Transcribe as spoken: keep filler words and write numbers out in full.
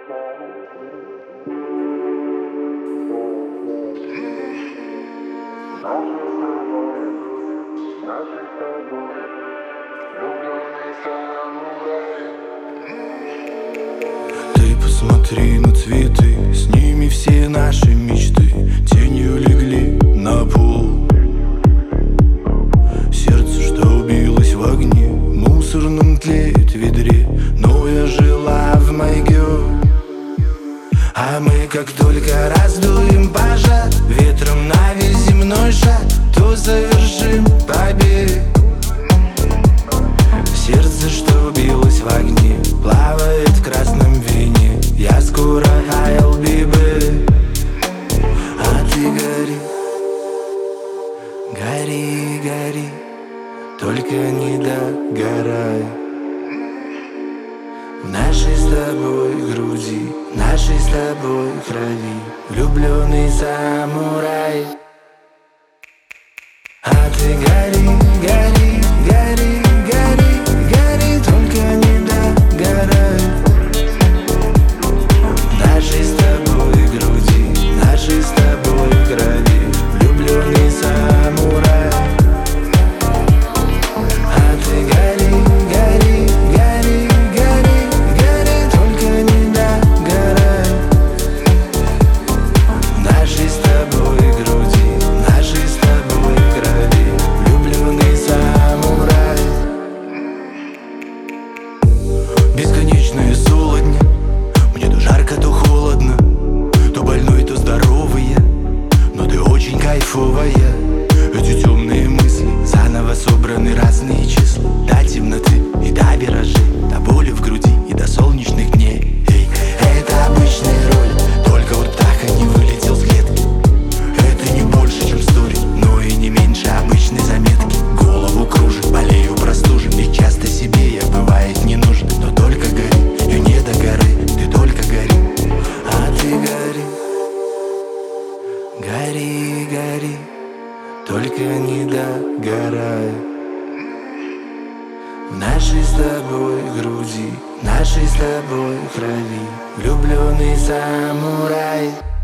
Ты посмотри на цветы, с ними все наши мечты тенью легли на пол. Сердце, что билось в огне, мусорном тлеет в ведре, но я жила в маяке. А мы как только раздуем пожар, ветром на весь земной шар, то завершим побег. Сердце, что билось в огне, плавает в красном вине. Я скоро I'll be back. А ты гори, гори, гори, только не догорай. В нашей с тобой груди, нашей с тобой крови, влюбленный самурай. А ты гори, гори, гори, гори, гори, только не догорай. В нашей с тобой груди, нашей с тобой крови, влюбленный самурай. А ты гори, гори, гори, гори, гори, только не догорай. В нашей с тобой груди, нашей с тобой крови, влюбленный самурай. Бесконечные солодни, мне то жарко, то холодно, то больной, то здоровый я, но ты очень кайфовая. Эти темные мысли заново собраны разные числа, до темноты и до виражей, до боли в груди и до солнечных дней. Эй, это обычная роль, только вот так и не вылетел с клетки. Это не больше, чем стори, но и не меньше обычной заметки. Голову кружит, болею простужен, и часто себе я бывает не нужен. Но только гори, и не до горы, ты только гори. А ты гори, гори, гори, только не догорай. В нашей с тобой груди, нашей с тобой крови, влюбленный самурай.